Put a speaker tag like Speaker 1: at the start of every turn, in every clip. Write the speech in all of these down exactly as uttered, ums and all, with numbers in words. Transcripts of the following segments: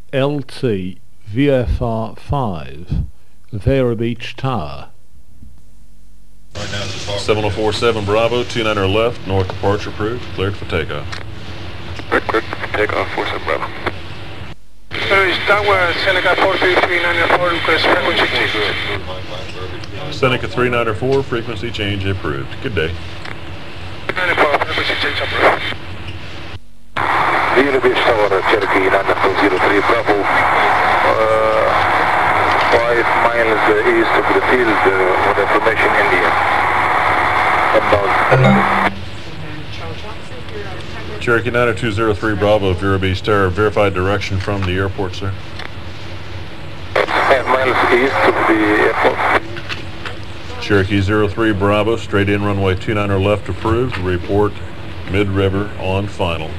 Speaker 1: L T V F R five, Vero Beach Tower.
Speaker 2: seven oh four seven Bravo, two niner left, north departure approved, cleared for takeoff.
Speaker 3: Cleared, cleared for takeoff, four seven Bravo.
Speaker 4: Tower, Seneca four three three nine four, request frequency change.
Speaker 2: Seneca three ninety-four, frequency change approved. Good day.
Speaker 4: nine four, frequency change approved.
Speaker 3: Zero Beach Tower, Cherokee nine four zero three Bravo. Uh, five miles uh, east of the field uh, with information India. Inbound.
Speaker 2: Cherokee nine two zero three Bravo, Vero Beach Tower, verified direction from the airport, sir.
Speaker 3: Five miles east of the airport.
Speaker 2: Cherokee zero three Bravo, straight in runway two niner left approved, report mid-river on final.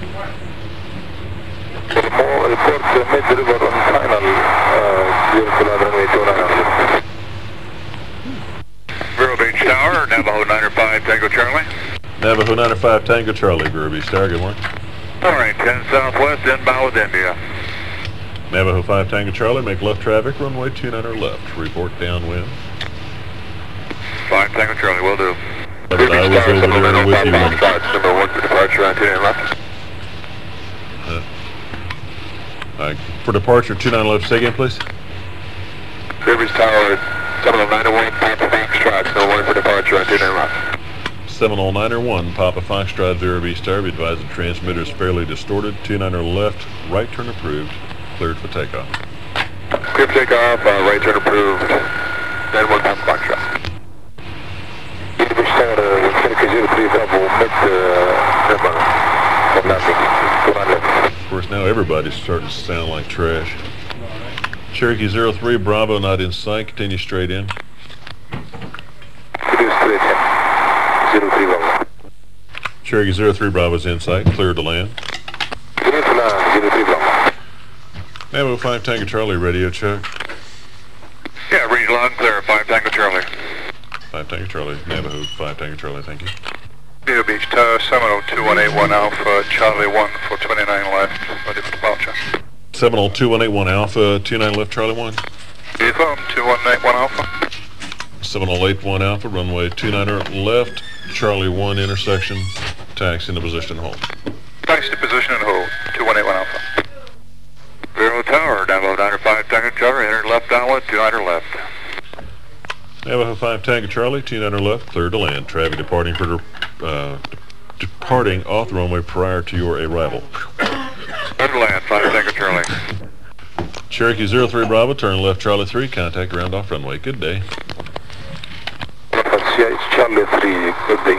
Speaker 3: More report uh, mid-river on final, uh, zero two runway two niner. Vero Beach Tower, Navajo nine five Tango Charlie.
Speaker 2: Navajo nine five Tango Charlie, Vero Beach Tower, good morning.
Speaker 3: Alright, ten southwest, inbound with India.
Speaker 2: Navajo five Tango Charlie, make left traffic, runway two niner left, report downwind.
Speaker 3: five Tango Charlie, will do.
Speaker 2: But I was over there with you.
Speaker 3: Number one for departure on two nine left.
Speaker 2: Uh, uh, for departure, two nine left, say again, please.
Speaker 3: Vero Beach Tower, seven nine one, Papa Foxtrot, number one for departure on two nine left.
Speaker 2: seven oh nine one, Papa Foxtrot, Vero Beach Tower, be advised the transmitter is fairly distorted, two niner left, right turn approved, cleared for takeoff.
Speaker 3: Clear for takeoff, uh, right turn approved, nine one Papa Foxtrot. Vero Beach Tower, uh, Seneca zero three Bravo, mid, uh, inbound, from landing, two nine left.
Speaker 2: Of course, now everybody's starting to sound like trash. Cherokee zero three Bravo, not in sight, continue straight in.
Speaker 3: It is straight in, zero three Bravo.
Speaker 2: Cherokee zero three Bravo is in sight, cleared to land.
Speaker 3: Clear to land, zero three Bravo.
Speaker 2: Navajo five Tango Charlie, radio check.
Speaker 3: Yeah, read loud and clear, five Tango Charlie.
Speaker 2: five Tango Charlie, Navajo five Tango Charlie, thank you.
Speaker 4: Vero Beach Tower, seven oh two one eight one Alpha, Charlie one for twenty-nine left, ready for departure.
Speaker 2: seven oh two one eight one Alpha, two nine left, Charlie one.
Speaker 4: Confirm, two one eight one Alpha.
Speaker 2: seven oh eight one Alpha, runway two niner left, Charlie one intersection, taxi into position hold.
Speaker 4: Taxi to position and hold, two one eight one Alpha.
Speaker 3: Vero Tower, Navajo nine five Tango Charlie, enter left downwind, two niner left.
Speaker 2: Navajo five Tango Charlie, two niner left, cleared to land. Traffic departing for uh, departing off the runway prior to your arrival.
Speaker 3: Clear to land, five Tango Charlie.
Speaker 2: Cherokee zero three Bravo, turn left Charlie three, contact ground off runway. Good day.
Speaker 3: It's Charlie three, good day.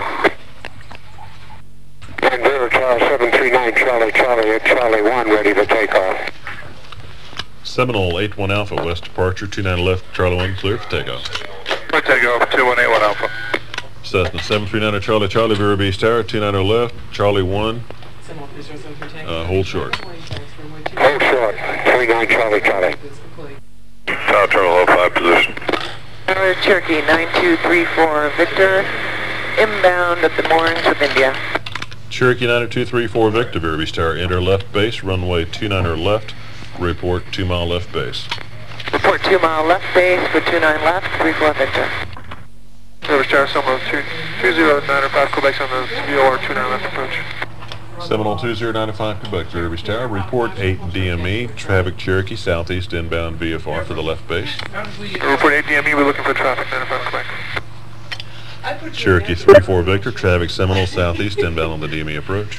Speaker 3: And Vero Tower seven three nine Charlie, Charlie, Charlie one, ready for takeoff.
Speaker 2: seven oh eight one Alpha, west departure, two niner left, Charlie one, clear for takeoff.
Speaker 4: For takeoff, two one eight one Alpha.
Speaker 2: Cessna seven three nine Charlie, Charlie, Vero Beach Tower, two niner left, Charlie one, uh, hold short.
Speaker 3: Hold short, three nine Charlie, Charlie. Tower Turtle, hold five position.
Speaker 5: Tower Cherokee nine two three four Victor, inbound at the moorings with India.
Speaker 2: Cherokee nine two three four Victor, Vero Beach Tower, enter left base, runway two niner left, report two mile left base.
Speaker 5: Report two mile left base for two nine left, three four Victor.
Speaker 4: Vero Beach Tower, seven oh two zero nine five Quebec's on the V O R two nine left approach.
Speaker 2: seven oh two zero nine five Quebec, Vero Beach Tower, report eight D M E, traffic Cherokee, southeast inbound V F R for the left base.
Speaker 4: Report eight D M E, we're looking for traffic, nine five Quebec.
Speaker 2: Cherokee three four Victor, traffic Seminole, southeast inbound on the D M E approach.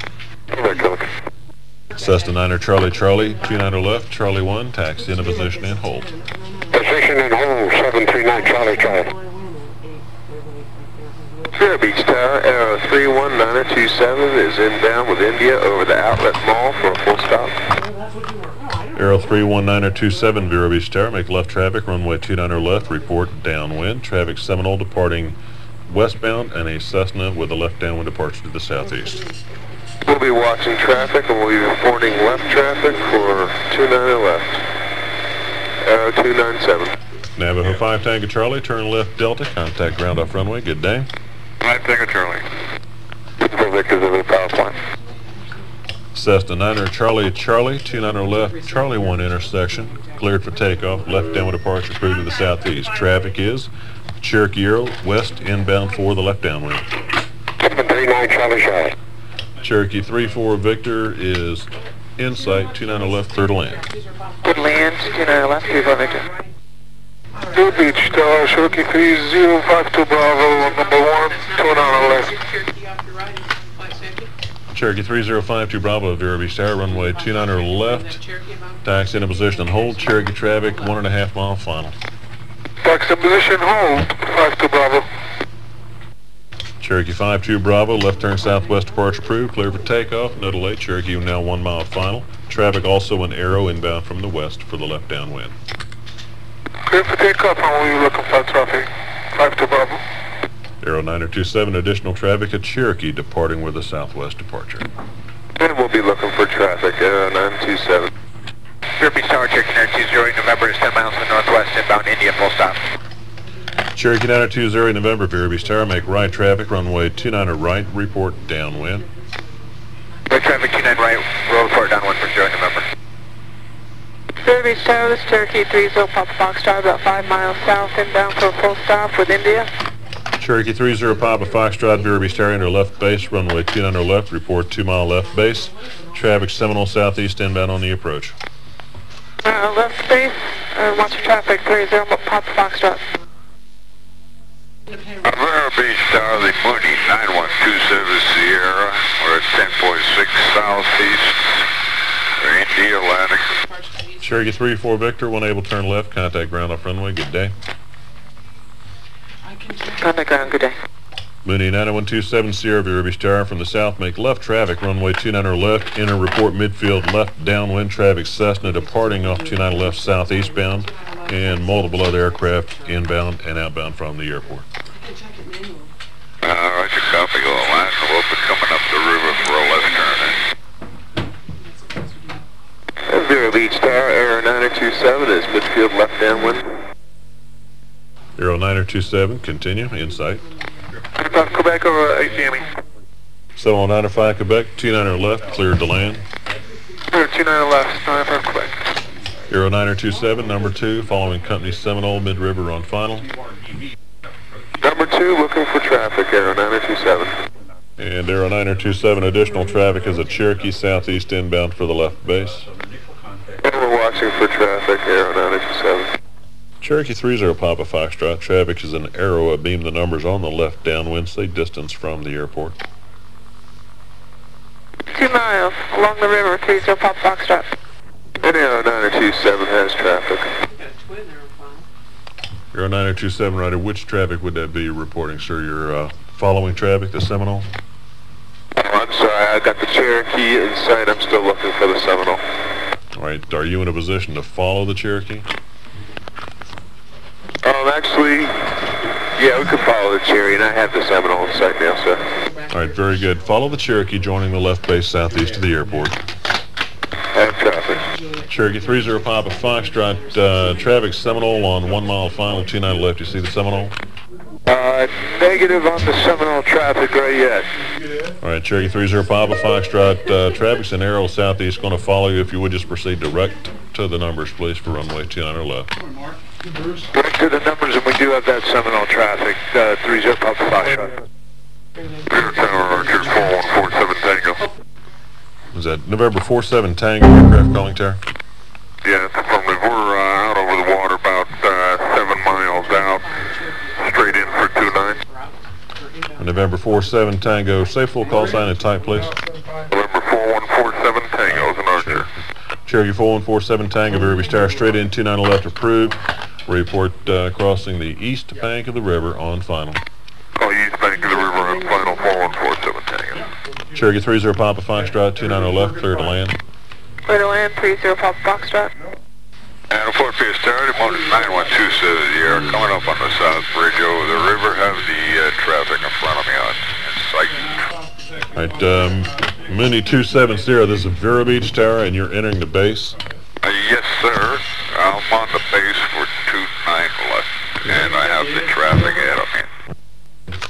Speaker 2: Cessna niner Charlie Charlie, two niner left, Charlie one, taxi into position and hold.
Speaker 3: Position and hold, seven three nine Charlie, Charlie. Vero Beach Tower, Arrow three one nine two seven is inbound with India over the Outlet Mall for a full stop.
Speaker 2: Arrow three one niner two seven, Vero Beach Tower, make left traffic, runway two niner left, report downwind, traffic Seminole departing westbound, and a Cessna with a left downwind departure to the southeast.
Speaker 3: We'll be watching traffic and we'll be reporting left traffic for two niner left. Arrow two nine seven.
Speaker 2: Navajo five Tango Charlie, turn left Delta, contact ground off runway, good day.
Speaker 3: five Tango Charlie. Victor's over the power plant.
Speaker 2: Cessna niner Charlie Charlie, two niner left, Charlie one intersection, cleared for takeoff, left downwind departure approved to the southeast. Traffic is Cherokee Arrow, west inbound for the left downwind.
Speaker 3: seven three nine Charlie Charlie.
Speaker 2: Cherokee three four Victor is in sight, two niner left, clear to land.
Speaker 5: Good land, two niner left, three four Victor.
Speaker 4: Blue Beach Tower, Cherokee three zero five two Bravo, number one, two niner left.
Speaker 2: Cherokee three zero five two Bravo, Vero Beach Tower, runway two niner left, taxi into position and hold, Cherokee traffic, one and a half mile final.
Speaker 4: Taxi in position, hold, five two Bravo.
Speaker 2: Cherokee five two Bravo, left turn southwest departure approved, clear for takeoff, no delay, Cherokee now one mile final. Traffic also an arrow inbound from the west for the left downwind.
Speaker 4: Clear for takeoff, and we'll be looking for traffic, five two Bravo.
Speaker 2: Arrow niner two seven, additional traffic at Cherokee departing with a southwest departure.
Speaker 3: And we'll be looking for traffic, Arrow nine two seven.
Speaker 6: Vero Beach Tower, Cherokee nine two zero, November is ten miles to the northwest, inbound India, full stop.
Speaker 2: Cherokee niner two zero, November, Vero Beach Tower, make right traffic, runway two niner right, report downwind.
Speaker 6: Right traffic, two nine right, roll report downwind for zero, November.
Speaker 5: Vero Beach Tower, this is Cherokee three zero Papa Foxtrot, about five miles south, inbound for a full stop with India.
Speaker 2: Cherokee three zero Papa Foxtrot, Vero Beach Tower, enter left base, runway two niner left, report two mile left base. Traffic Seminole southeast, inbound on the approach.
Speaker 5: Uh, left base, uh, watch your traffic, three zero Papa Foxtrot.
Speaker 4: Vero Beach Tower, the Mooney nine one two seven Sierra, we're at ten point six southeast, India landing.
Speaker 2: Cherokee three four Victor, one able turn left, contact ground off runway, good day.
Speaker 5: Contact ground, good day.
Speaker 2: Mooney nine one two seven Sierra, Vero Beach Tower, from the south, make left traffic, runway two niner left, enter report midfield, left downwind traffic Cessna departing off two niner left southeastbound, and multiple other aircraft inbound and outbound from the airport.
Speaker 4: Uh, Roger, copy, go line, we'll be coming up the river for a left turn.
Speaker 3: Vero Beach Tower, Arrow niner two seven is midfield left downwind.
Speaker 2: Arrow niner two seven, continue, in sight.
Speaker 4: South Quebec over A C M E.
Speaker 2: seven niner five Quebec, two niner left, cleared to land.
Speaker 4: two niner left, nine five Quebec.
Speaker 2: Arrow niner two seven, number two, following company Seminole, mid-river on final.
Speaker 3: Number two, looking for traffic, Arrow niner two seven.
Speaker 2: And Arrow niner two seven, additional traffic is at Cherokee southeast inbound for the left base.
Speaker 3: And we're watching for traffic, Arrow niner two seven.
Speaker 2: Cherokee three zero Papa Foxtrot, traffic is an arrow abeam the numbers on the left downwind, say distance from the airport.
Speaker 5: Two miles along the river, three zero Papa Foxtrot.
Speaker 3: And Arrow niner two seven has traffic.
Speaker 2: Arrow niner two seven, Rider, which traffic would that be reporting, sir? You're uh, following traffic, the Seminole?
Speaker 3: Oh, I'm sorry, I got the Cherokee in sight. I'm still looking for the Seminole.
Speaker 2: All right, are you in a position to follow the Cherokee?
Speaker 3: Um, actually, yeah, we could follow the Cherokee, and I have the Seminole in sight now, sir.
Speaker 2: All right, very good. Follow the Cherokee, joining the left base southeast of the airport.
Speaker 3: I have traffic.
Speaker 2: Cherokee three zero Papa Foxtrot, uh, traffic Seminole on one mile final, two niner left. You see the Seminole?
Speaker 3: Uh, negative on the Seminole traffic right yet.
Speaker 2: All right, Cherokee three zero Papa Foxtrot, uh, traffic's an arrow southeast, going to follow you. If you would just proceed direct to the numbers, please, for runway two niner left.
Speaker 4: Direct to the numbers, and we do have that Seminole traffic, uh, three zero Papa Foxtrot. Vero Tower, Archer, four one four seven Tango.
Speaker 2: Is that November four seven Tango aircraft calling, Tara?
Speaker 4: Yeah, affirmative. We're uh, out over the water about uh, seven miles out, straight in for two nine.
Speaker 2: November four seven Tango, say full call sign and type, please.
Speaker 4: November four one four seven Tango is an Archer.
Speaker 2: Cherokee four one four seven Tango, Vero Beach Tower, straight in, two niner left, approved. Report uh, crossing the east bank of the river on final.
Speaker 4: Oh, east bank of the river on final, four one four seven Tango.
Speaker 2: Cherokee three zero Papa Foxtrot, two niner left, clear to land.
Speaker 5: Clear to land, three zero Papa Foxtrot.
Speaker 4: And Fort Pierce Tower, motor nine one two seven Sierra, coming up on the south bridge over the river, have the uh, traffic in front of me on in sight.
Speaker 2: All right, um, Mooney two seven zero, this is Vero Beach Tower, and you're entering the base.
Speaker 4: Uh, yes, sir. I'm on the base for two nine left, and I have the traffic ahead of me.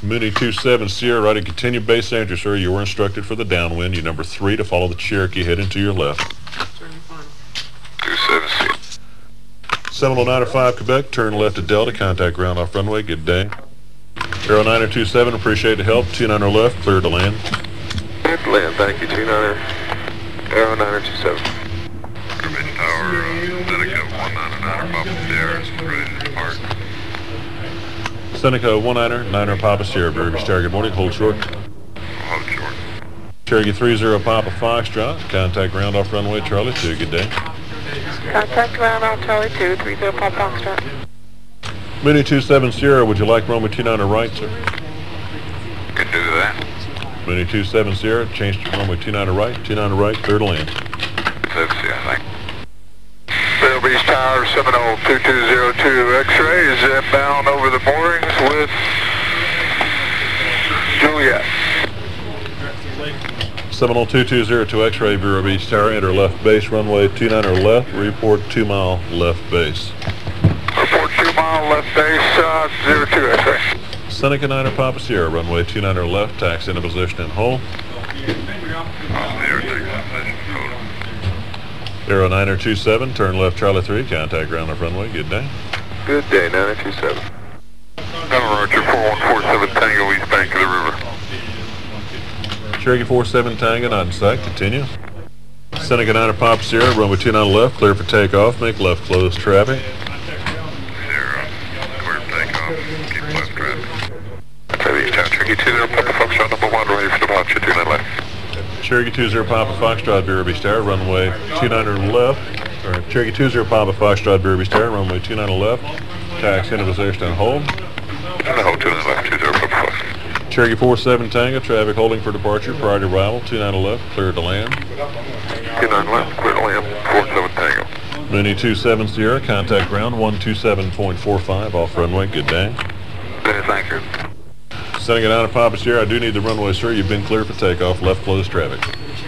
Speaker 2: Mooney two seven Sierra, right, and continue base entry, sir. You were instructed for the downwind. You number three to follow the Cherokee heading to your left.
Speaker 4: two seven Sierra.
Speaker 2: Seminole nine oh five Quebec, turn left at Delta, contact ground off runway, good day. Aero niner two seven, appreciate the help, two niner left, clear to land.
Speaker 3: Clear to land, thank you, two niner, Aero niner two seven.
Speaker 4: Information Tower, uh, Seneca one niner niner, Papa Sierra is ready to depart.
Speaker 2: Seneca one niner, niner Papa Sierra, Burger Star, good morning, hold short.
Speaker 4: Hold short.
Speaker 2: Cherokee three zero Papa Foxtrot, contact ground off runway, Charlie two, good day.
Speaker 5: Contact ground off Charlie two, three zero Papa Foxtrot.
Speaker 2: Mooney two seven Sierra, would you like runway two niner right, sir?
Speaker 4: Can do that.
Speaker 2: Mooney two seven Sierra, change to runway two niner right, two niner right, clear to land.
Speaker 4: two seven Sierra, thank you.
Speaker 3: Vero Beach Tower, Seminole two two zero two X-ray is inbound over the moorings with Juliet.
Speaker 2: Seminole two two zero two X-ray, Vero Beach Tower, enter left base, runway two niner left, report two mile left base.
Speaker 3: Report two mile left base, uh, zero two X-ray.
Speaker 2: Seneca niner Papa Sierra, runway two niner left, taxi into position and hold.
Speaker 4: Sierra takes position, hold.
Speaker 2: Aero niner two seven, turn left Charlie three, contact ground off runway, good day.
Speaker 3: Good day, niner two seven.
Speaker 4: Tower Roger four one four seven Tango, east bank of the river.
Speaker 2: Cherokee four seven Tango, not in sight, continue. Seneca niner Papa Sierra, runway two niner left, clear for takeoff, make left close traffic.
Speaker 4: Sierra, clear takeoff, keep left traffic.
Speaker 3: Beach Tower, Cherokee two zero Papa Foxtrot number one, ready for departure, two nine left.
Speaker 2: Cherokee two zero Papa Foxtrot, Vero Beach Tower, runway two niner left, or Cherokee two zero Papa Foxtrot, Vero Beach Tower, runway two niner left, taxi into position and hold.
Speaker 4: And hold two nine left, two zero Papa Foxtrot.
Speaker 2: Cherokee four seven Tango, traffic holding for departure, prior to arrival, two niner left, clear to land.
Speaker 4: two nine left, clear to land, four seven Tango.
Speaker 2: Mooney two seven Sierra, contact ground one two seven point four five, off runway, good day.
Speaker 4: Okay, thank you.
Speaker 2: Seneca niner Papa Sierra, I do need the runway, sir, you've been cleared for takeoff, left closed traffic.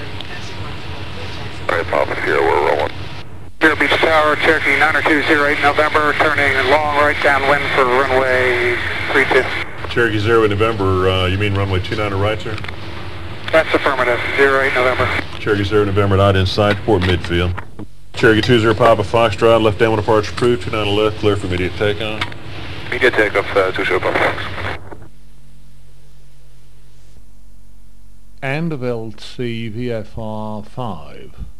Speaker 4: All right, Papa Sierra, we're rolling.
Speaker 6: Vero Beach Tower, Cherokee niner two zero eight November, turning long right downwind for runway three two.
Speaker 2: Cherokee zero in November, uh, you mean runway two niner right, sir?
Speaker 6: That's affirmative, zero eight November.
Speaker 2: Cherokee zero November, not inside, port midfield. Cherokee two zero Papa Foxtrot, left downwind departure approved, two niner left, clear for immediate takeoff.
Speaker 3: Immediate takeoff, uh, two zero Papa Fox.
Speaker 1: End of L C V F R five.